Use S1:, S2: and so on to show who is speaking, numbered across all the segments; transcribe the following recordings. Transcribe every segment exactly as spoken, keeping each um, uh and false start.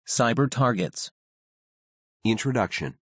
S1: Cyber targets.
S2: Introduction.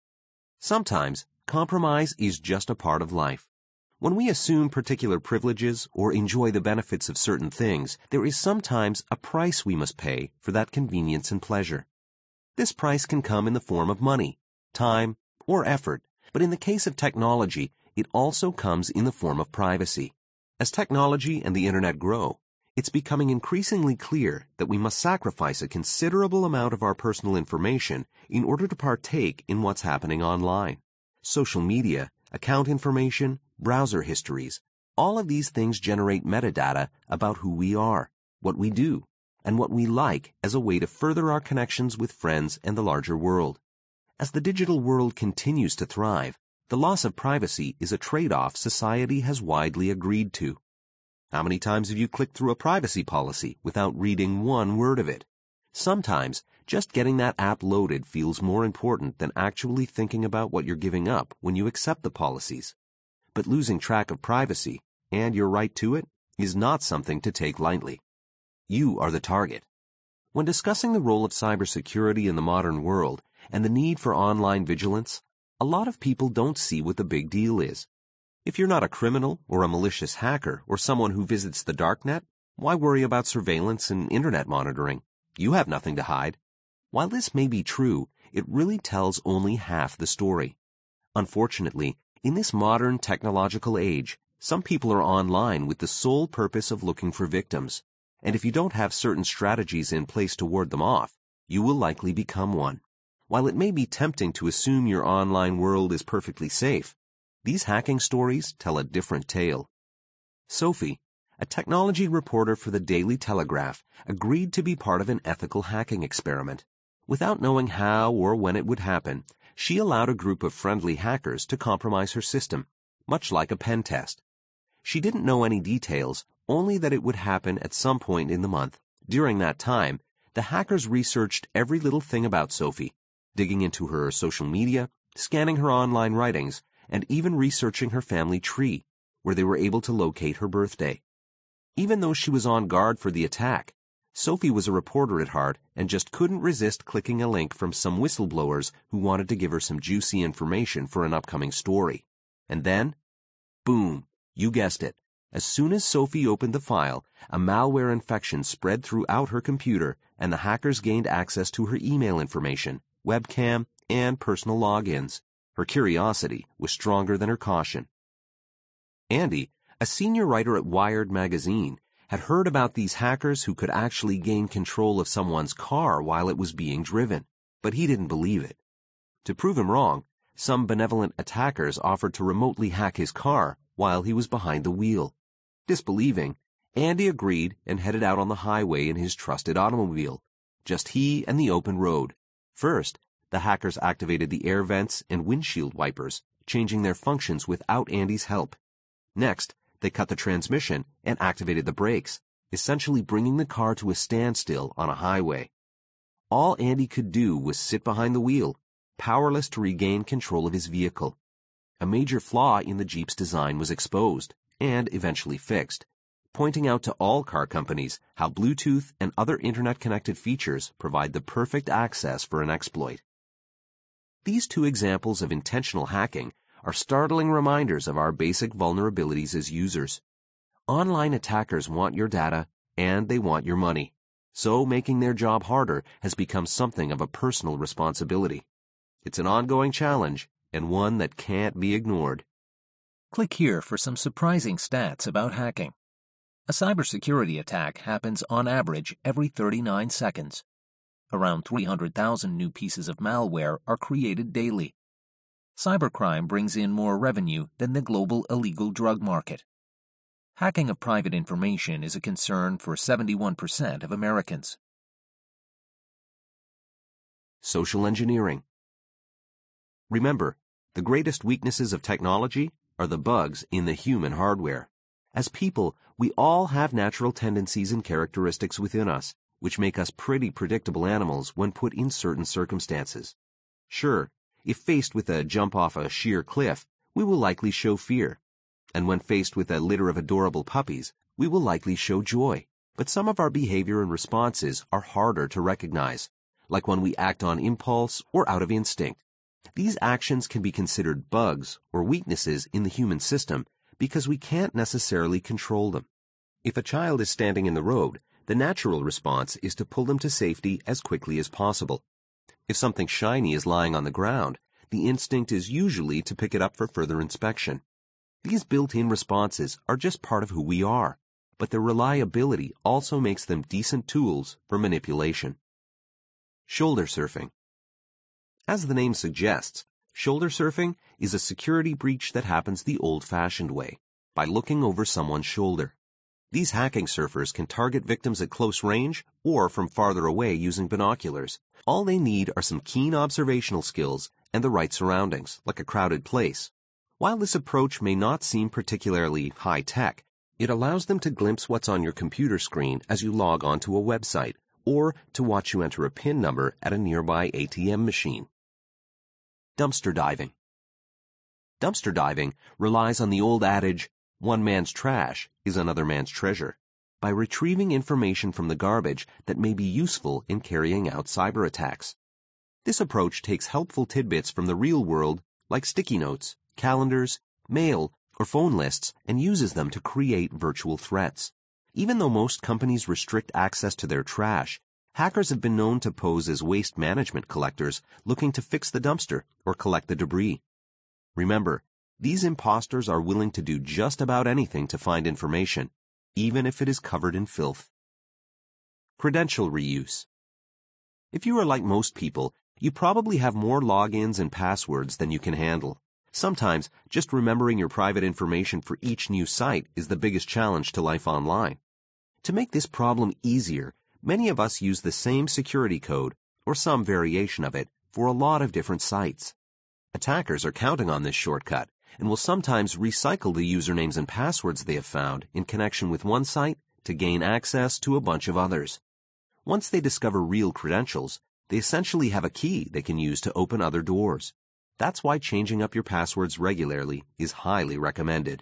S2: Sometimes, compromise is just a part of life. When we assume particular privileges or enjoy the benefits of certain things, there is sometimes a price we must pay for that convenience and pleasure. This price can come in the form of money, time, or effort, but in the case of technology, it also comes in the form of privacy. As technology and the Internet grow, it's becoming increasingly clear that we must sacrifice a considerable amount of our personal information in order to partake in what's happening online. Social media, account information, browser histories, all of these things generate metadata about who we are, what we do, and what we like as a way to further our connections with friends and the larger world. As the digital world continues to thrive, the loss of privacy is a trade-off society has widely agreed to. How many times have you clicked through a privacy policy without reading one word of it? Sometimes, just getting that app loaded feels more important than actually thinking about what you're giving up when you accept the policies. But losing track of privacy, and your right to it, is not something to take lightly. You are the target. When discussing the role of cybersecurity in the modern world and the need for online vigilance, a lot of people don't see what the big deal is. If you're not a criminal or a malicious hacker or someone who visits the darknet, why worry about surveillance and internet monitoring? You have nothing to hide. While this may be true, it really tells only half the story. Unfortunately, in this modern technological age, some people are online with the sole purpose of looking for victims, and if you don't have certain strategies in place to ward them off, you will likely become one. While it may be tempting to assume your online world is perfectly safe, these hacking stories tell a different tale. Sophie, a technology reporter for the Daily Telegraph, agreed to be part of an ethical hacking experiment. Without knowing how or when it would happen, she allowed a group of friendly hackers to compromise her system, much like a pen test. She didn't know any details, only that it would happen at some point in the month. During that time, the hackers researched every little thing about Sophie, digging into her social media, scanning her online writings, and even researching her family tree, where they were able to locate her birthday. Even though she was on guard for the attack, Sophie was a reporter at heart and just couldn't resist clicking a link from some whistleblowers who wanted to give her some juicy information for an upcoming story. And then, boom, you guessed it. As soon as Sophie opened the file, a malware infection spread throughout her computer and the hackers gained access to her email information, webcam, and personal logins. Her curiosity was stronger than her caution. Andy, a senior writer at Wired magazine, had heard about these hackers who could actually gain control of someone's car while it was being driven, but he didn't believe it. To prove him wrong, some benevolent attackers offered to remotely hack his car while he was behind the wheel. Disbelieving, Andy agreed and headed out on the highway in his trusted automobile, just he and the open road. First, the hackers activated the air vents and windshield wipers, changing their functions without Andy's help. Next, they cut the transmission and activated the brakes, essentially bringing the car to a standstill on a highway. All Andy could do was sit behind the wheel, powerless to regain control of his vehicle. A major flaw in the Jeep's design was exposed, and eventually fixed, pointing out to all car companies how Bluetooth and other internet-connected features provide the perfect access for an exploit. These two examples of intentional hacking are startling reminders of our basic vulnerabilities as users. Online attackers want your data, and they want your money. So making their job harder has become something of a personal responsibility. It's an ongoing challenge, and one that can't be ignored.
S1: Click here for some surprising stats about hacking. A cybersecurity attack happens on average every thirty-nine seconds. Around three hundred thousand new pieces of malware are created daily. Cybercrime brings in more revenue than the global illegal drug market. Hacking of private information is a concern for seventy-one percent of Americans.
S2: Social engineering. Remember, the greatest weaknesses of technology are the bugs in the human hardware. As people, we all have natural tendencies and characteristics within us, which make us pretty predictable animals when put in certain circumstances. Sure, if faced with a jump off a sheer cliff, we will likely show fear. And when faced with a litter of adorable puppies, we will likely show joy. But some of our behavior and responses are harder to recognize, like when we act on impulse or out of instinct. These actions can be considered bugs or weaknesses in the human system because we can't necessarily control them. If a child is standing in the road, the natural response is to pull them to safety as quickly as possible. If something shiny is lying on the ground, the instinct is usually to pick it up for further inspection. These built-in responses are just part of who we are, but their reliability also makes them decent tools for manipulation. Shoulder surfing. As the name suggests, shoulder surfing is a security breach that happens the old-fashioned way, by looking over someone's shoulder. These hacking surfers can target victims at close range or from farther away using binoculars. All they need are some keen observational skills and the right surroundings, like a crowded place. While this approach may not seem particularly high-tech, it allows them to glimpse what's on your computer screen as you log onto a website, or to watch you enter a PIN number at a nearby A T M machine. Dumpster diving. Dumpster diving relies on the old adage, one man's trash is another man's treasure, by retrieving information from the garbage that may be useful in carrying out cyber attacks. This approach takes helpful tidbits from the real world, like sticky notes, calendars, mail, or phone lists, and uses them to create virtual threats. Even though most companies restrict access to their trash, hackers have been known to pose as waste management collectors looking to fix the dumpster or collect the debris. Remember, these imposters are willing to do just about anything to find information, even if it is covered in filth. Credential reuse. If you are like most people, you probably have more logins and passwords than you can handle. Sometimes, just remembering your private information for each new site is the biggest challenge to life online. To make this problem easier, many of us use the same security code, or some variation of it, for a lot of different sites. Attackers are counting on this shortcut, and will sometimes recycle the usernames and passwords they have found in connection with one site to gain access to a bunch of others. Once they discover real credentials, they essentially have a key they can use to open other doors. That's why changing up your passwords regularly is highly recommended.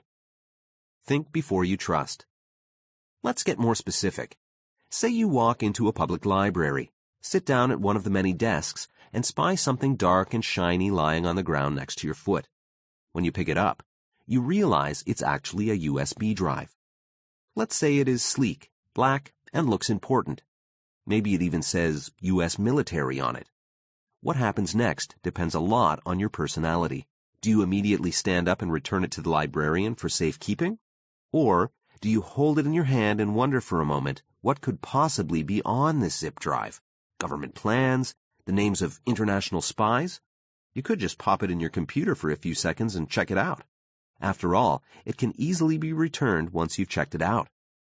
S2: Think before you trust. Let's get more specific. Say you walk into a public library, sit down at one of the many desks, and spy something dark and shiny lying on the ground next to your foot. When you pick it up, you realize it's actually a U S B drive. Let's say it is sleek, black, and looks important. Maybe it even says U S military on it. What happens next depends a lot on your personality. Do you immediately stand up and return it to the librarian for safekeeping? Or do you hold it in your hand and wonder for a moment what could possibly be on this zip drive? Government plans? The names of international spies? You could just pop it in your computer for a few seconds and check it out. After all, it can easily be returned once you've checked it out.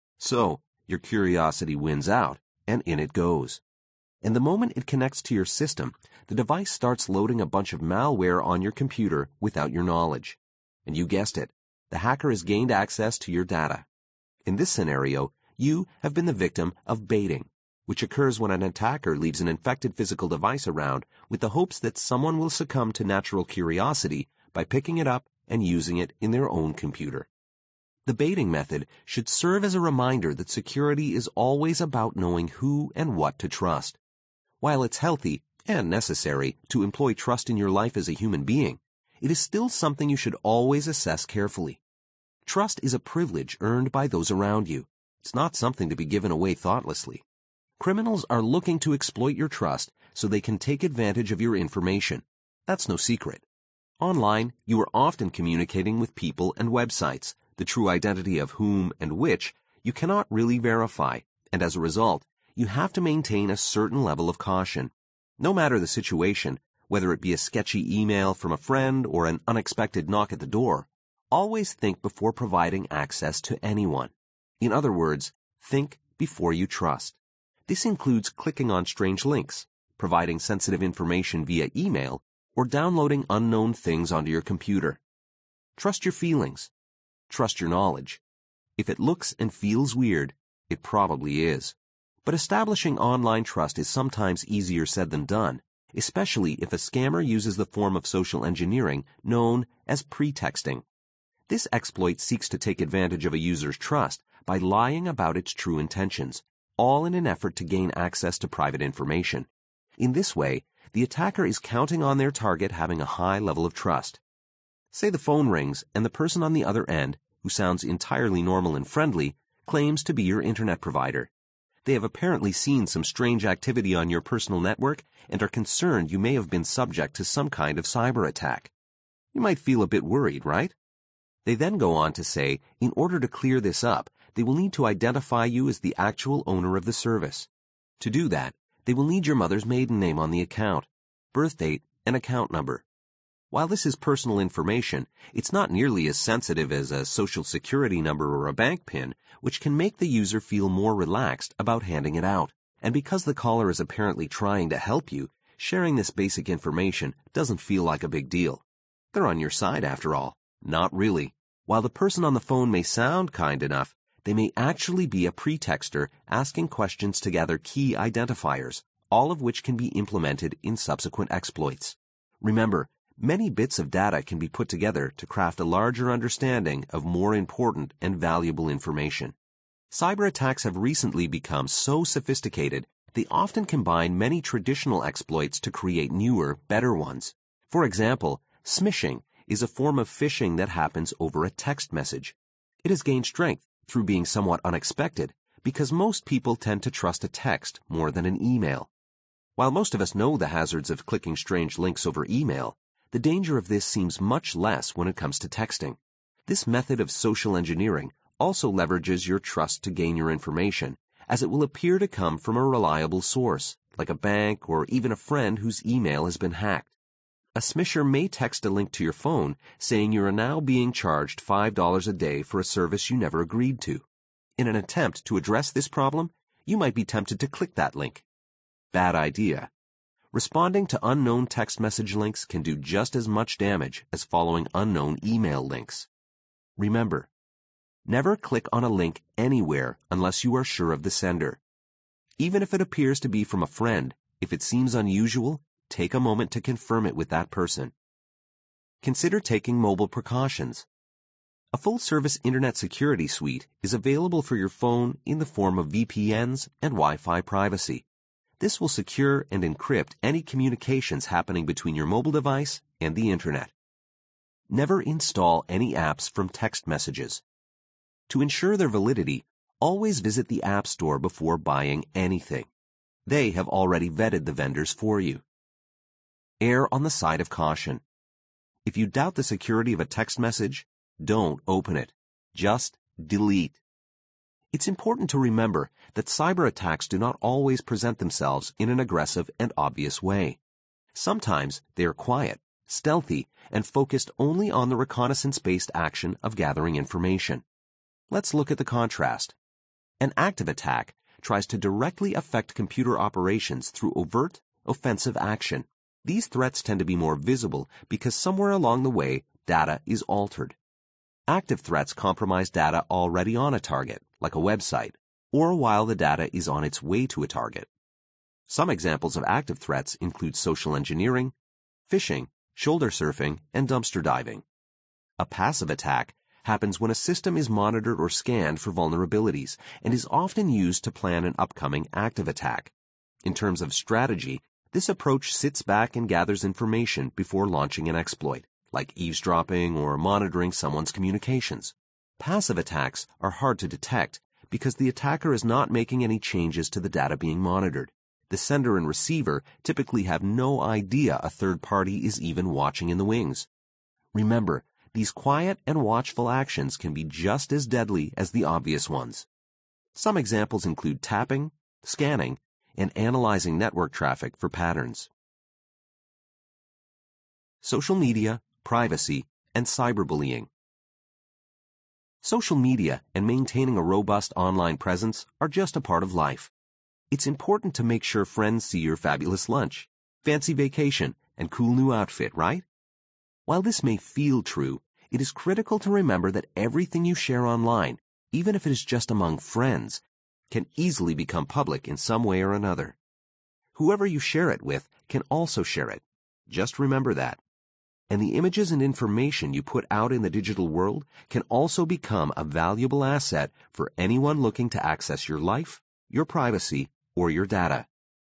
S2: So, your curiosity wins out, and in it goes. And the moment it connects to your system, the device starts loading a bunch of malware on your computer without your knowledge. And you guessed it, the hacker has gained access to your data. In this scenario, you have been the victim of baiting, which occurs when an attacker leaves an infected physical device around with the hopes that someone will succumb to natural curiosity by picking it up and using it in their own computer. The baiting method should serve as a reminder that security is always about knowing who and what to trust. While it's healthy and necessary to employ trust in your life as a human being, it is still something you should always assess carefully. Trust is a privilege earned by those around you. It's not something to be given away thoughtlessly. Criminals are looking to exploit your trust so they can take advantage of your information. That's no secret. Online, you are often communicating with people and websites, the true identity of whom and which you cannot really verify, and as a result, you have to maintain a certain level of caution. No matter the situation, whether it be a sketchy email from a friend or an unexpected knock at the door, always think before providing access to anyone. In other words, think before you trust. This includes clicking on strange links, providing sensitive information via email, or downloading unknown things onto your computer. Trust your feelings. Trust your knowledge. If it looks and feels weird, it probably is. But establishing online trust is sometimes easier said than done, especially if a scammer uses the form of social engineering known as pretexting. This exploit seeks to take advantage of a user's trust by lying about its true intentions, all in an effort to gain access to private information. In this way, the attacker is counting on their target having a high level of trust. Say the phone rings and the person on the other end, who sounds entirely normal and friendly, claims to be your internet provider. They have apparently seen some strange activity on your personal network and are concerned you may have been subject to some kind of cyber attack. You might feel a bit worried, right? They then go on to say, in order to clear this up, they will need to identify you as the actual owner of the service. To do that, they will need your mother's maiden name on the account, birth date, and account number. While this is personal information, it's not nearly as sensitive as a social security number or a bank PIN, which can make the user feel more relaxed about handing it out. And because the caller is apparently trying to help you, sharing this basic information doesn't feel like a big deal. They're on your side after all. Not really. While the person on the phone may sound kind enough, they may actually be a pretexter asking questions to gather key identifiers, all of which can be implemented in subsequent exploits. Remember, many bits of data can be put together to craft a larger understanding of more important and valuable information. Cyber attacks have recently become so sophisticated, they often combine many traditional exploits to create newer, better ones. For example, smishing is a form of phishing that happens over a text message. It has gained strength through being somewhat unexpected because most people tend to trust a text more than an email. While most of us know the hazards of clicking strange links over email, the danger of this seems much less when it comes to texting. This method of social engineering also leverages your trust to gain your information, as it will appear to come from a reliable source, like a bank or even a friend whose email has been hacked. A smisher may text a link to your phone saying you are now being charged five dollars a day for a service you never agreed to. In an attempt to address this problem, you might be tempted to click that link. Bad idea. Responding to unknown text message links can do just as much damage as following unknown email links. Remember, never click on a link anywhere unless you are sure of the sender. Even if it appears to be from a friend, if it seems unusual, take a moment to confirm it with that person. Consider taking mobile precautions. A full-service Internet security suite is available for your phone in the form of V P Ns and Wi-Fi privacy. This will secure and encrypt any communications happening between your mobile device and the Internet. Never install any apps from text messages. To ensure their validity, always visit the App Store before buying anything. They have already vetted the vendors for you. Err on the side of caution. If you doubt the security of a text message, don't open it. Just delete. It's important to remember that cyber attacks do not always present themselves in an aggressive and obvious way. Sometimes they are quiet, stealthy, and focused only on the reconnaissance-based action of gathering information. Let's look at the contrast. An active attack tries to directly affect computer operations through overt, offensive action. These threats tend to be more visible because somewhere along the way, data is altered. Active threats compromise data already on a target, like a website, or while the data is on its way to a target. Some examples of active threats include social engineering, phishing, shoulder surfing, and dumpster diving. A passive attack happens when a system is monitored or scanned for vulnerabilities and is often used to plan an upcoming active attack. In terms of strategy, this approach sits back and gathers information before launching an exploit, like eavesdropping or monitoring someone's communications. Passive attacks are hard to detect because the attacker is not making any changes to the data being monitored. The sender and receiver typically have no idea a third party is even watching in the wings. Remember, these quiet and watchful actions can be just as deadly as the obvious ones. Some examples include tapping, scanning, and analyzing network traffic for patterns. Social media, privacy, and cyberbullying. Social media and maintaining a robust online presence are just a part of life. It's important to make sure friends see your fabulous lunch, fancy vacation, and cool new outfit, right? While this may feel true, it is critical to remember that everything you share online, even if it is just among friends, can easily become public in some way or another. Whoever you share it with can also share it. Just remember that. And the images and information you put out in the digital world can also become a valuable asset for anyone looking to access your life, your privacy, or your data.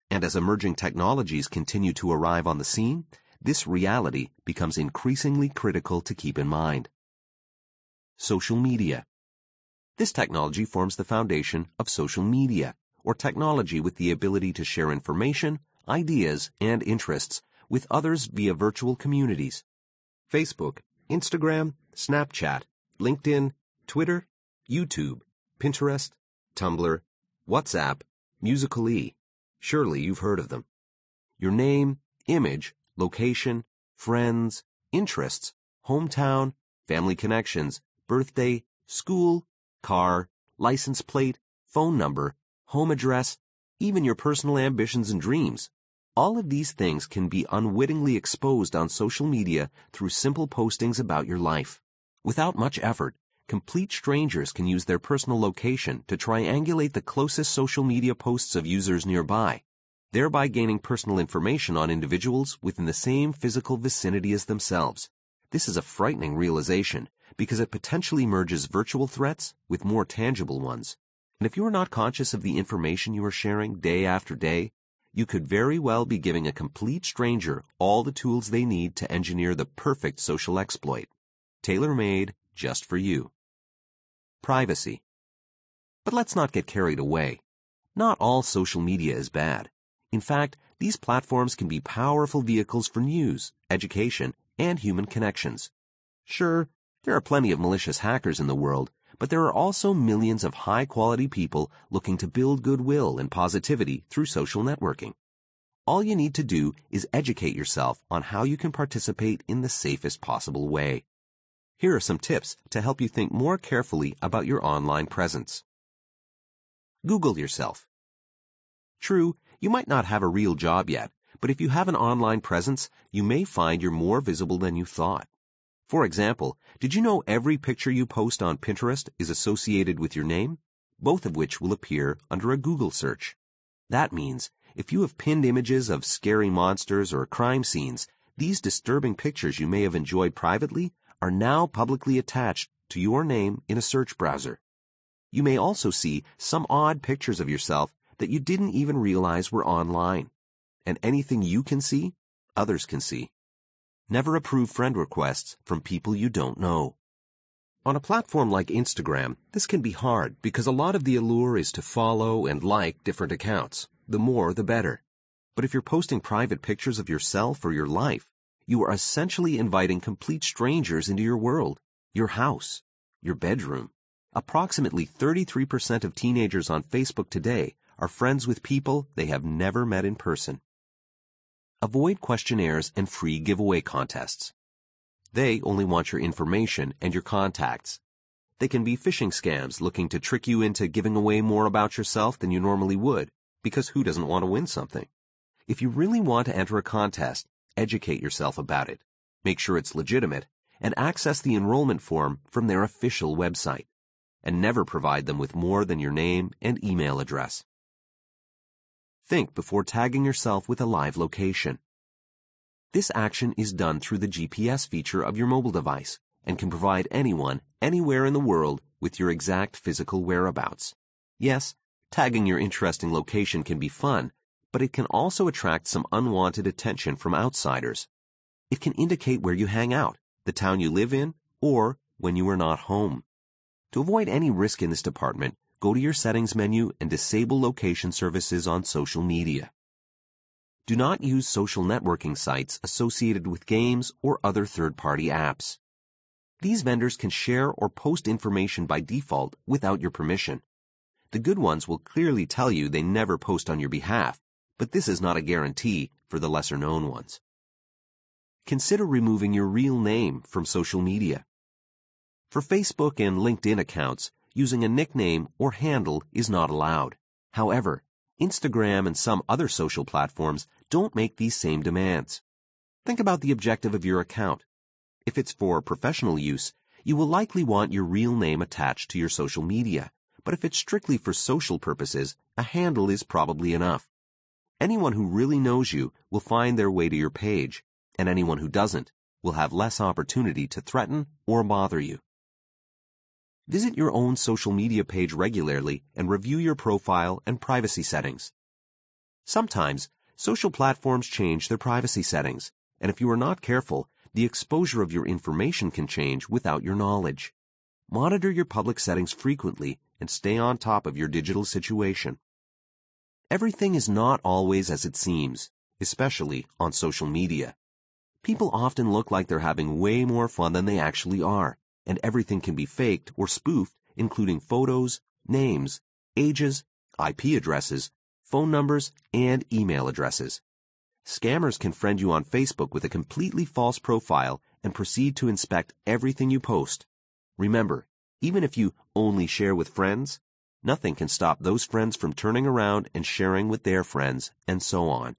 S2: And as emerging technologies continue to arrive on the scene, this reality becomes increasingly critical to keep in mind. Social media. This technology forms the foundation of social media, or technology with the ability to share information, ideas, and interests with others via virtual communities. Facebook, Instagram, Snapchat, LinkedIn, Twitter, YouTube, Pinterest, Tumblr, WhatsApp, Musical.ly. Surely you've heard of them. Your name, image, location, friends, interests, hometown, family connections, birthday, school, car, license plate, phone number, home address, even your personal ambitions and dreams. All of these things can be unwittingly exposed on social media through simple postings about your life. Without much effort, complete strangers can use their personal location to triangulate the closest social media posts of users nearby, thereby gaining personal information on individuals within the same physical vicinity as themselves. This is a frightening realization because it potentially merges virtual threats with more tangible ones. And if you are not conscious of the information you are sharing day after day, you could very well be giving a complete stranger all the tools they need to engineer the perfect social exploit, tailor-made just for you. Privacy. But let's not get carried away. Not all social media is bad. In fact, these platforms can be powerful vehicles for news, education, and human connections. Sure, there are plenty of malicious hackers in the world, but there are also millions of high-quality people looking to build goodwill and positivity through social networking. All you need to do is educate yourself on how you can participate in the safest possible way. Here are some tips to help you think more carefully about your online presence. Google yourself. True, you might not have a real job yet, but if you have an online presence, you may find you're more visible than you thought. For example, did you know every picture you post on Pinterest is associated with your name? Both of which will appear under a Google search. That means, if you have pinned images of scary monsters or crime scenes, these disturbing pictures you may have enjoyed privately are now publicly attached to your name in a search browser. You may also see some odd pictures of yourself that you didn't even realize were online. And anything you can see, others can see. Never approve friend requests from people you don't know. On a platform like Instagram, this can be hard because a lot of the allure is to follow and like different accounts. The more, the better. But if you're posting private pictures of yourself or your life, you are essentially inviting complete strangers into your world, your house, your bedroom. Approximately thirty-three percent of teenagers on Facebook today are friends with people they have never met in person. Avoid questionnaires and free giveaway contests. They only want your information and your contacts. They can be phishing scams looking to trick you into giving away more about yourself than you normally would, because who doesn't want to win something? If you really want to enter a contest, educate yourself about it, make sure it's legitimate, and access the enrollment form from their official website. And never provide them with more than your name and email address. Think before tagging yourself with a live location. This action is done through the G P S feature of your mobile device and can provide anyone, anywhere in the world, with your exact physical whereabouts. Yes, tagging your interesting location can be fun, but it can also attract some unwanted attention from outsiders. It can indicate where you hang out, the town you live in, or when you are not home. To avoid any risk in this department, go to your settings menu and disable location services on social media. Do not use social networking sites associated with games or other third-party apps. These vendors can share or post information by default without your permission. The good ones will clearly tell you they never post on your behalf, but this is not a guarantee for the lesser-known ones. Consider removing your real name from social media. For Facebook and LinkedIn accounts, using a nickname or handle is not allowed. However, Instagram and some other social platforms don't make these same demands. Think about the objective of your account. If it's for professional use, you will likely want your real name attached to your social media. But if it's strictly for social purposes, a handle is probably enough. Anyone who really knows you will find their way to your page, and anyone who doesn't will have less opportunity to threaten or bother you. Visit your own social media page regularly and review your profile and privacy settings. Sometimes, social platforms change their privacy settings, and if you are not careful, the exposure of your information can change without your knowledge. Monitor your public settings frequently and stay on top of your digital situation. Everything is not always as it seems, especially on social media. People often look like they're having way more fun than they actually are, and everything can be faked or spoofed, including photos, names, ages, I P addresses, phone numbers, and email addresses. Scammers can friend you on Facebook with a completely false profile and proceed to inspect everything you post. Remember, even if you only share with friends, nothing can stop those friends from turning around and sharing with their friends, and so on.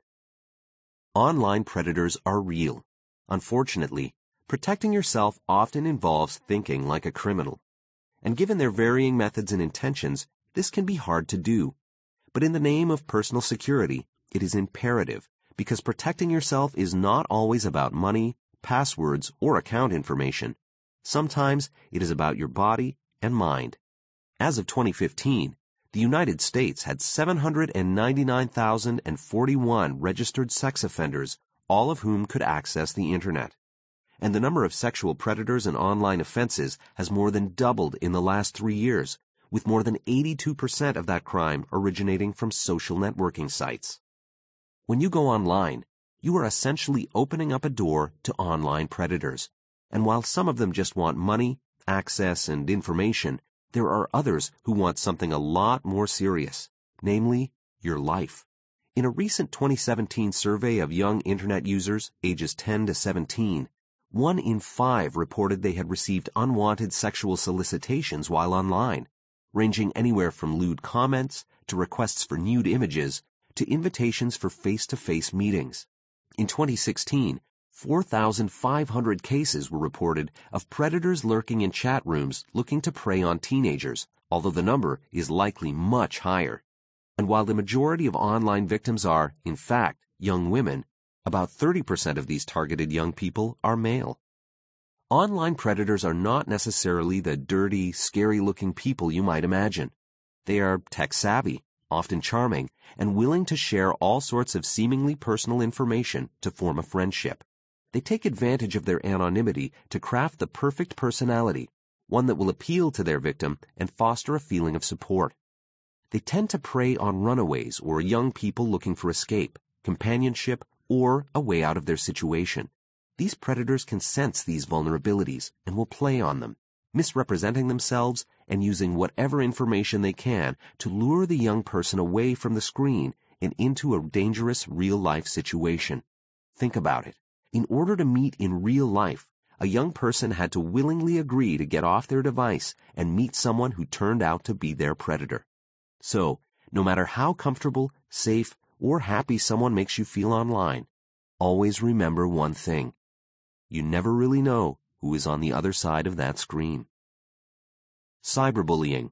S2: Online predators are real. Unfortunately, protecting yourself often involves thinking like a criminal. And given their varying methods and intentions, this can be hard to do. But in the name of personal security, it is imperative, because protecting yourself is not always about money, passwords, or account information. Sometimes it is about your body and mind. As of twenty fifteen, the United States had seven hundred ninety-nine thousand forty-one registered sex offenders, all of whom could access the Internet. And the number of sexual predators and online offenses has more than doubled in the last three years, with more than eighty-two percent of that crime originating from social networking sites. When you go online, you are essentially opening up a door to online predators. And while some of them just want money, access, and information, there are others who want something a lot more serious, namely, your life. In a recent twenty seventeen survey of young Internet users ages ten to seventeen, one in five reported they had received unwanted sexual solicitations while online, ranging anywhere from lewd comments to requests for nude images to invitations for face-to-face meetings. In twenty sixteen, four thousand five hundred cases were reported of predators lurking in chat rooms looking to prey on teenagers, although the number is likely much higher. And while the majority of online victims are, in fact, young women, about thirty percent of these targeted young people are male. Online predators are not necessarily the dirty, scary-looking people you might imagine. They are tech-savvy, often charming, and willing to share all sorts of seemingly personal information to form a friendship. They take advantage of their anonymity to craft the perfect personality, one that will appeal to their victim and foster a feeling of support. They tend to prey on runaways or young people looking for escape, companionship, or a way out of their situation. These predators can sense these vulnerabilities and will play on them, misrepresenting themselves and using whatever information they can to lure the young person away from the screen and into a dangerous real-life situation. Think about it. In order to meet in real life, a young person had to willingly agree to get off their device and meet someone who turned out to be their predator. So, no matter how comfortable, safe, or happy someone makes you feel online, always remember one thing. You never really know who is on the other side of that screen. Cyberbullying.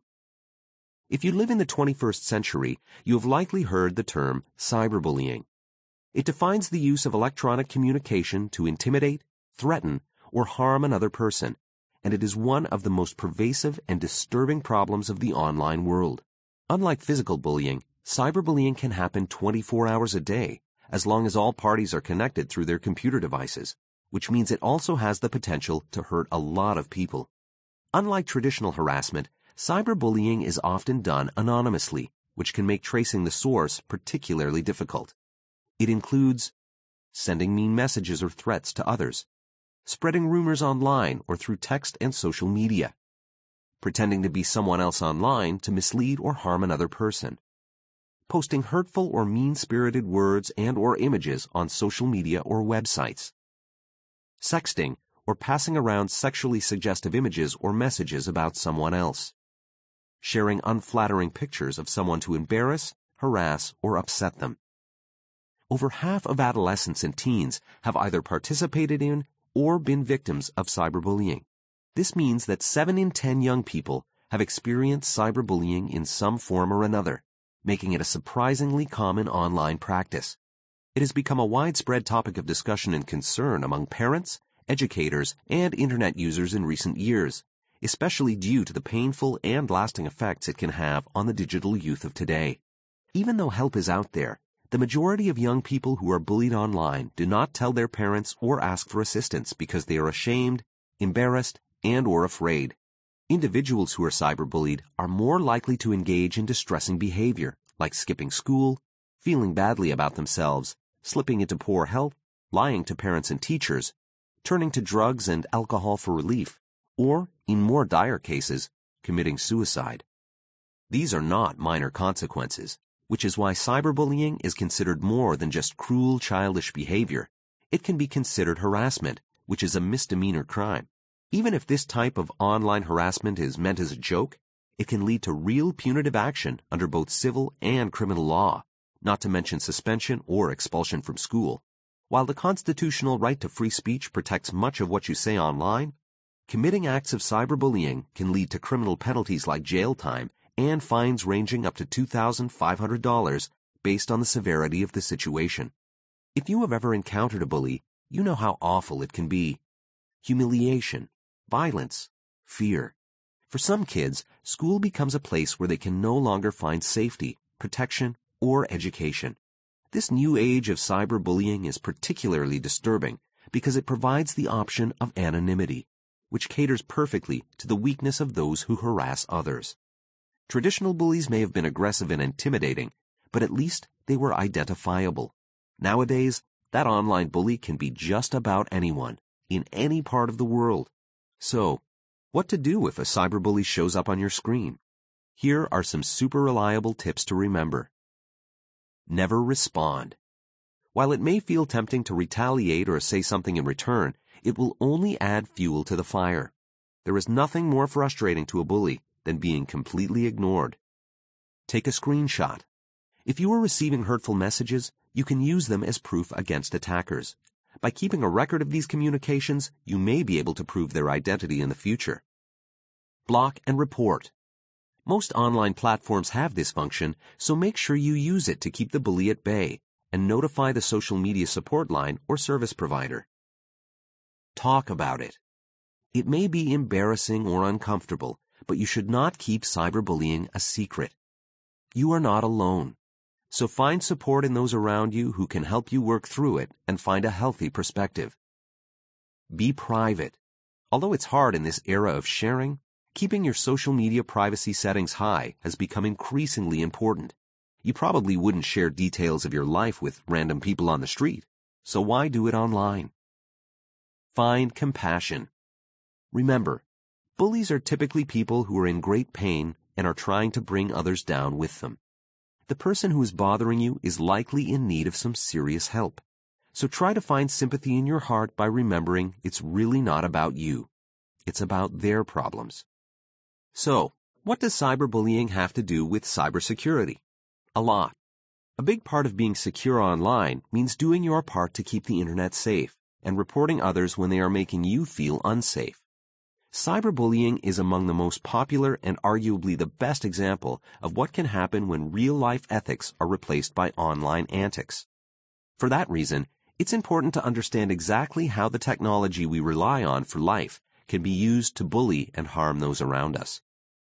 S2: If you live in the twenty-first century, you have likely heard the term cyberbullying. It defines the use of electronic communication to intimidate, threaten, or harm another person, and it is one of the most pervasive and disturbing problems of the online world. Unlike physical bullying, cyberbullying can happen twenty-four hours a day, as long as all parties are connected through their computer devices, which means it also has the potential to hurt a lot of people. Unlike traditional harassment, cyberbullying is often done anonymously, which can make tracing the source particularly difficult. It includes sending mean messages or threats to others, spreading rumors online or through text and social media, pretending to be someone else online to mislead or harm another person, posting hurtful or mean-spirited words and or images on social media or websites, sexting or passing around sexually suggestive images or messages about someone else, sharing unflattering pictures of someone to embarrass, harass, or upset them. Over half of adolescents and teens have either participated in or been victims of cyberbullying. This means that seven in ten young people have experienced cyberbullying in some form or another, making it a surprisingly common online practice. It has become a widespread topic of discussion and concern among parents, educators, and Internet users in recent years, especially due to the painful and lasting effects it can have on the digital youth of today. Even though help is out there, The majority of young people who are bullied online do not tell their parents or ask for assistance because they are ashamed, embarrassed, and or afraid. Individuals who are cyberbullied are more likely to engage in distressing behavior, like skipping school, feeling badly about themselves, slipping into poor health, lying to parents and teachers, turning to drugs and alcohol for relief, or, in more dire cases, committing suicide. These are not minor consequences, which is why cyberbullying is considered more than just cruel, childish behavior. It can be considered harassment, which is a misdemeanor crime. Even if this type of online harassment is meant as a joke, it can lead to real punitive action under both civil and criminal law, not to mention suspension or expulsion from school. While the constitutional right to free speech protects much of what you say online, committing acts of cyberbullying can lead to criminal penalties like jail time and fines ranging up to two thousand five hundred dollars based on the severity of the situation. If you have ever encountered a bully, you know how awful it can be. Humiliation, violence, fear. For some kids, school becomes a place where they can no longer find safety, protection, or education. This new age of cyberbullying is particularly disturbing because it provides the option of anonymity, which caters perfectly to the weakness of those who harass others. Traditional bullies may have been aggressive and intimidating, but at least they were identifiable. Nowadays, that online bully can be just about anyone, in any part of the world. So, what to do if a cyberbully shows up on your screen? Here are some super reliable tips to remember. Never respond. While it may feel tempting to retaliate or say something in return, it will only add fuel to the fire. There is nothing more frustrating to a bully than being completely ignored. Take a screenshot. If you are receiving hurtful messages, you can use them as proof against attackers. By keeping a record of these communications, you may be able to prove their identity in the future. Block and report. Most online platforms have this function, so make sure you use it to keep the bully at bay and notify the social media support line or service provider. Talk about it. It may be embarrassing or uncomfortable, but you should not keep cyberbullying a secret. You are not alone. So find support in those around you who can help you work through it and find a healthy perspective. Be private. Although it's hard in this era of sharing, keeping your social media privacy settings high has become increasingly important. You probably wouldn't share details of your life with random people on the street, so why do it online? Find compassion. Remember, bullies are typically people who are in great pain and are trying to bring others down with them. The person who is bothering you is likely in need of some serious help. So try to find sympathy in your heart by remembering it's really not about you. It's about their problems. So, what does cyberbullying have to do with cybersecurity? A lot. A big part of being secure online means doing your part to keep the internet safe and reporting others when they are making you feel unsafe. Cyberbullying is among the most popular and arguably the best example of what can happen when real-life ethics are replaced by online antics. For that reason, it's important to understand exactly how the technology we rely on for life can be used to bully and harm those around us.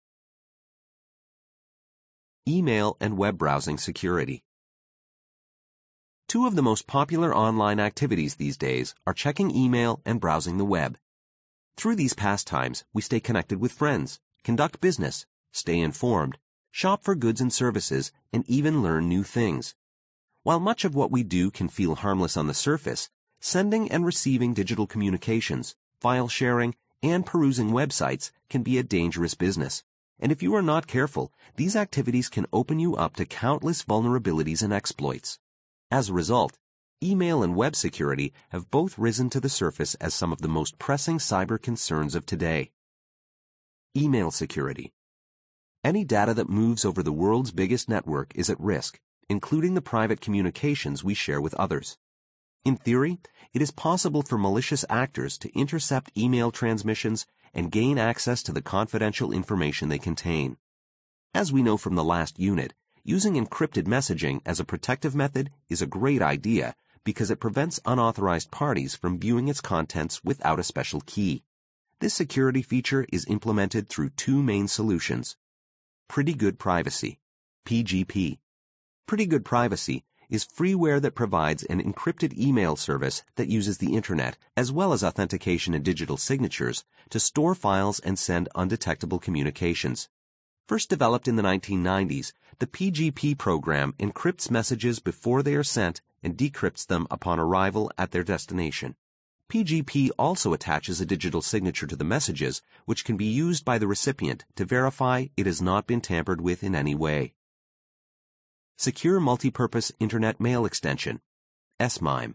S2: Email and web browsing security. Two of the most popular online activities these days are checking email and browsing the web. Through these pastimes, we stay connected with friends, conduct business, stay informed, shop for goods and services, and even learn new things. While much of what we do can feel harmless on the surface, sending and receiving digital communications, file sharing, and perusing websites can be a dangerous business. And if you are not careful, these activities can open you up to countless vulnerabilities and exploits. As a result, email and web security have both risen to the surface as some of the most pressing cyber concerns of today. Email security. Any data that moves over the world's biggest network is at risk, including the private communications we share with others. In theory, it is possible for malicious actors to intercept email transmissions and gain access to the confidential information they contain. As we know from the last unit, using encrypted messaging as a protective method is a great idea because it prevents unauthorized parties from viewing its contents without a special key. This security feature is implemented through two main solutions. Pretty Good Privacy, P G P. Pretty Good Privacy is freeware that provides an encrypted email service that uses the Internet, as well as authentication and digital signatures, to store files and send undetectable communications. First developed in the nineteen nineties, the P G P program encrypts messages before they are sent and decrypts them upon arrival at their destination. P G P also attaches a digital signature to the messages, which can be used by the recipient to verify it has not been tampered with in any way. Secure Multipurpose Internet Mail Extension, S M I M E.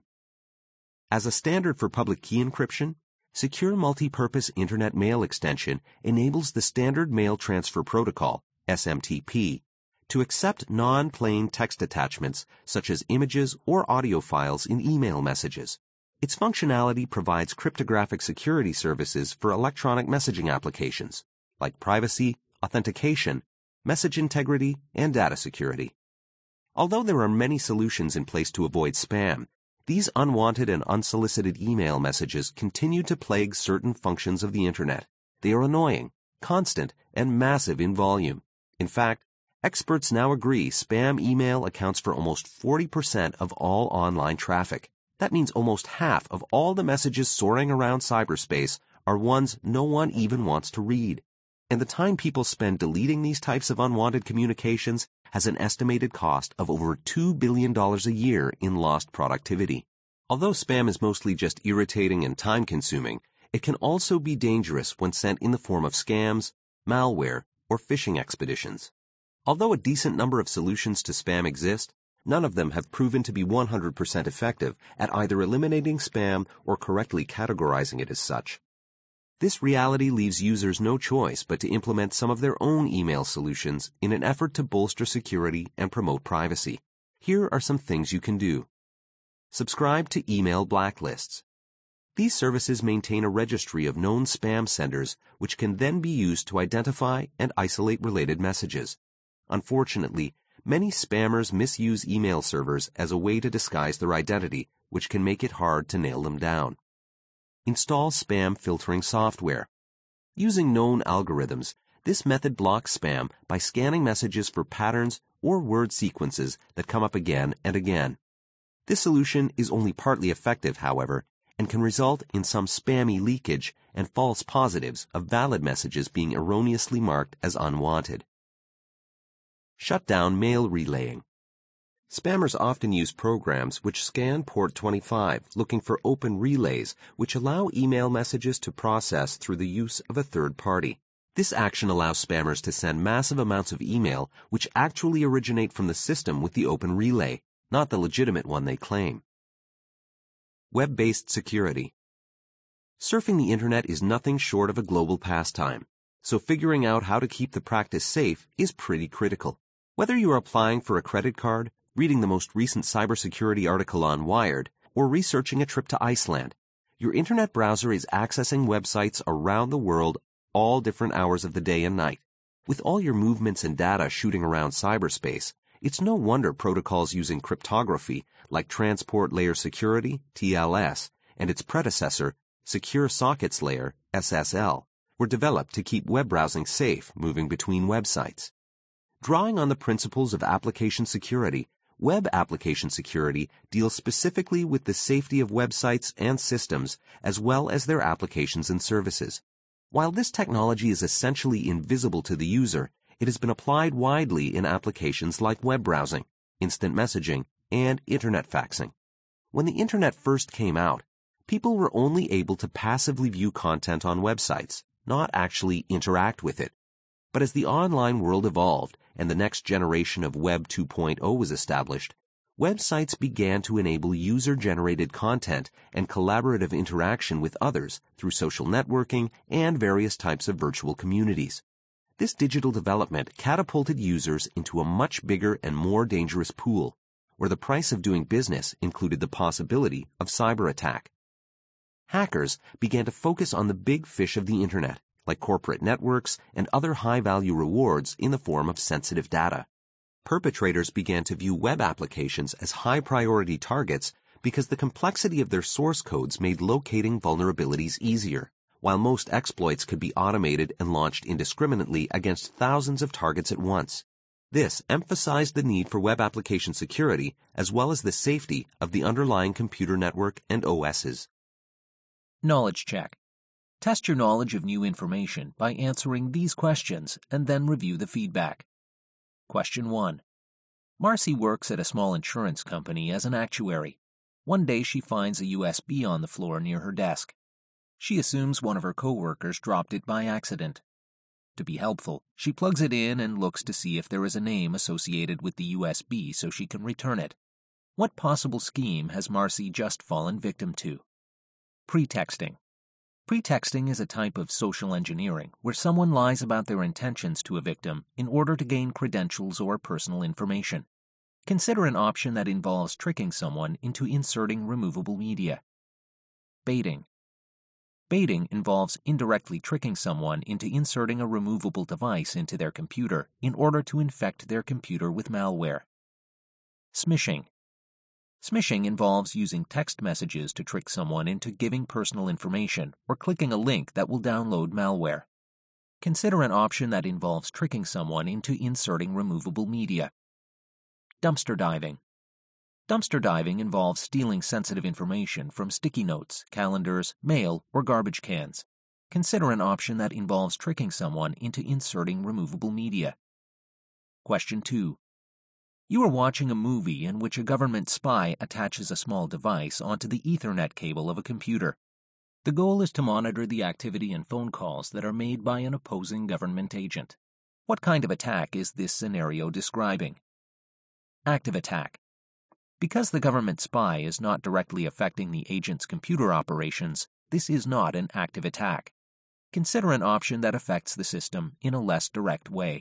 S2: As a standard for public key encryption, Secure Multipurpose Internet Mail Extension enables the Standard Mail Transfer Protocol, S M T P, to accept non-plain text attachments such as images or audio files in email messages. Its functionality provides cryptographic security services for electronic messaging applications, like privacy, authentication, message integrity, and data security. Although there are many solutions in place to avoid spam, these unwanted and unsolicited email messages continue to plague certain functions of the Internet. They are annoying, constant, and massive in volume. In fact, experts now agree spam email accounts for almost forty percent of all online traffic. That means almost half of all the messages soaring around cyberspace are ones no one even wants to read. And the time people spend deleting these types of unwanted communications has an estimated cost of over two billion dollars a year in lost productivity. Although spam is mostly just irritating and time-consuming, it can also be dangerous when sent in the form of scams, malware, or phishing expeditions. Although a decent number of solutions to spam exist, none of them have proven to be one hundred percent effective at either eliminating spam or correctly categorizing it as such. This reality leaves users no choice but to implement some of their own email solutions in an effort to bolster security and promote privacy. Here are some things you can do. Subscribe to email blacklists. These services maintain a registry of known spam senders which can then be used to identify and isolate related messages. Unfortunately, many spammers misuse email servers as a way to disguise their identity, which can make it hard to nail them down. Install spam filtering software. Using known algorithms, this method blocks spam by scanning messages for patterns or word sequences that come up again and again. This solution is only partly effective, however, and can result in some spammy leakage and false positives of valid messages being erroneously marked as unwanted. Shut down mail relaying. Spammers often use programs which scan port twenty-five looking for open relays which allow email messages to process through the use of a third party. This action allows spammers to send massive amounts of email which actually originate from the system with the open relay, not the legitimate one they claim. Web-based security. Surfing the Internet is nothing short of a global pastime, so figuring out how to keep the practice safe is pretty critical. Whether you are applying for a credit card, reading the most recent cybersecurity article on Wired, or researching a trip to Iceland, your Internet browser is accessing websites around the world all different hours of the day and night. With all your movements and data shooting around cyberspace, it's no wonder protocols using cryptography like Transport Layer Security, T L S, and its predecessor, Secure Sockets Layer, S S L, were developed to keep web browsing safe moving between websites. Drawing on the principles of application security, web application security deals specifically with the safety of websites and systems as well as their applications and services. While this technology is essentially invisible to the user, it has been applied widely in applications like web browsing, instant messaging, and Internet faxing. When the Internet first came out, people were only able to passively view content on websites, not actually interact with it. But as the online world evolved and the next generation of Web two point oh was established, websites began to enable user-generated content and collaborative interaction with others through social networking and various types of virtual communities. This digital development catapulted users into a much bigger and more dangerous pool, where the price of doing business included the possibility of cyber attack. Hackers began to focus on the big fish of the Internet, like corporate networks and other high-value rewards in the form of sensitive data. Perpetrators began to view web applications as high-priority targets because the complexity of their source codes made locating vulnerabilities easier, while most exploits could be automated and launched indiscriminately against thousands of targets at once. This emphasized the need for web application security as well as the safety of the underlying computer network and O Ss.
S1: Knowledge check. Test your knowledge of new information by answering these questions and then review the feedback. Question one. Marcy works at a small insurance company as an actuary. One day she finds a U S B on the floor near her desk. She assumes one of her coworkers dropped it by accident. To be helpful, she plugs it in and looks to see if there is a name associated with the U S B so she can return it. What possible scheme has Marcy just fallen victim to? Pretexting. Pretexting is a type of social engineering where someone lies about their intentions to a victim in order to gain credentials or personal information. Consider an option that involves tricking someone into inserting removable media. Baiting. Baiting involves indirectly tricking someone into inserting a removable device into their computer in order to infect their computer with malware. Smishing. Smishing involves using text messages to trick someone into giving personal information or clicking a link that will download malware. Consider an option that involves tricking someone into inserting removable media. Dumpster diving. Dumpster diving involves stealing sensitive information from sticky notes, calendars, mail, or garbage cans. Consider an option that involves tricking someone into inserting removable media. Question two. You are watching a movie in which a government spy attaches a small device onto the Ethernet cable of a computer. The goal is to monitor the activity and phone calls that are made by an opposing government agent. What kind of attack is this scenario describing? Active attack. Because the government spy is not directly affecting the agent's computer operations, this is not an active attack. Consider an option that affects the system in a less direct way.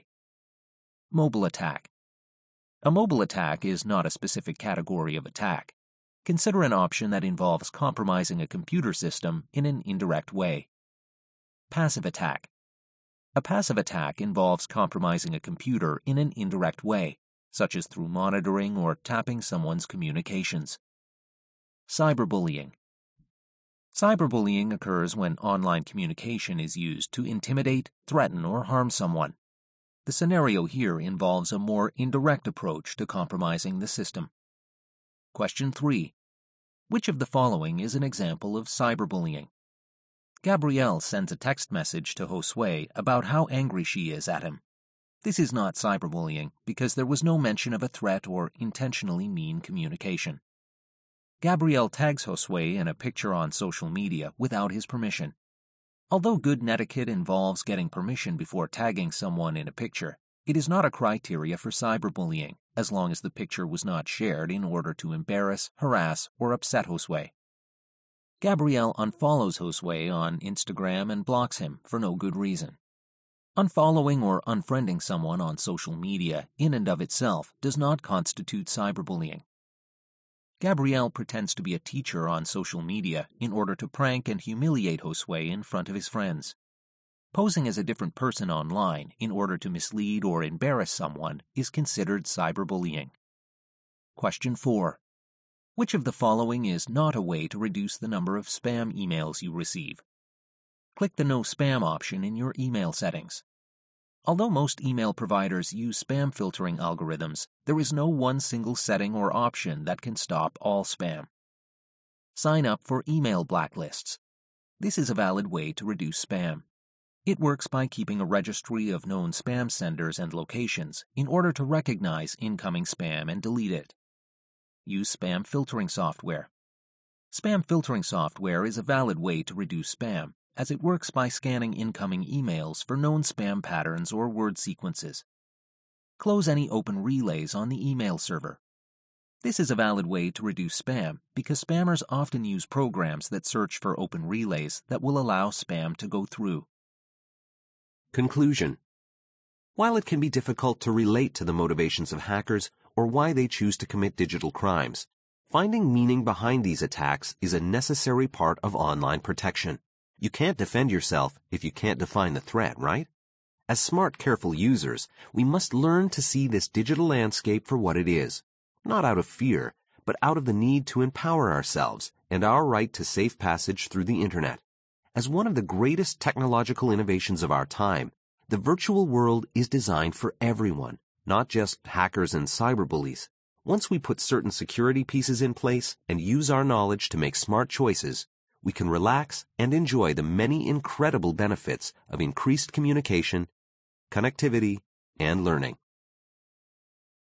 S1: Mobile attack. A mobile attack is not a specific category of attack. Consider an option that involves compromising a computer system in an indirect way. Passive attack. A passive attack involves compromising a computer in an indirect way, such as through monitoring or tapping someone's communications. Cyberbullying. Cyberbullying occurs when online communication is used to intimidate, threaten, or harm someone. The scenario here involves a more indirect approach to compromising the system. Question three. Which of the following is an example of cyberbullying? Gabrielle sends a text message to Josue about how angry she is at him. This is not cyberbullying because there was no mention of a threat or intentionally mean communication. Gabrielle tags Josue in a picture on social media without his permission. Although good etiquette involves getting permission before tagging someone in a picture, it is not a criteria for cyberbullying as long as the picture was not shared in order to embarrass, harass, or upset Josue. Gabrielle unfollows Josue on Instagram and blocks him for no good reason. Unfollowing or unfriending someone on social media in and of itself does not constitute cyberbullying. Gabrielle pretends to be a teacher on social media in order to prank and humiliate Josue in front of his friends. Posing as a different person online in order to mislead or embarrass someone is considered cyberbullying. Question four. Which of the following is not a way to reduce the number of spam emails you receive? Click the No Spam option in your email settings. Although most email providers use spam filtering algorithms, there is no one single setting or option that can stop all spam. Sign up for email blacklists. This is a valid way to reduce spam. It works by keeping a registry of known spam senders and locations in order to recognize incoming spam and delete it. Use spam filtering software. Spam filtering software is a valid way to reduce spam, as it works by scanning incoming emails for known spam patterns or word sequences. Close any open relays on the email server. This is a valid way to reduce spam because spammers often use programs that search for open relays that will allow spam to go through.
S2: Conclusion. While it can be difficult to relate to the motivations of hackers or why they choose to commit digital crimes, finding meaning behind these attacks is a necessary part of online protection. You can't defend yourself if you can't define the threat, right? As smart, careful users, we must learn to see this digital landscape for what it is, not out of fear, but out of the need to empower ourselves and our right to safe passage through the Internet. As one of the greatest technological innovations of our time, the virtual world is designed for everyone, not just hackers and cyberbullies. Once we put certain security pieces in place and use our knowledge to make smart choices, we can relax and enjoy the many incredible benefits of increased communication, connectivity, and learning.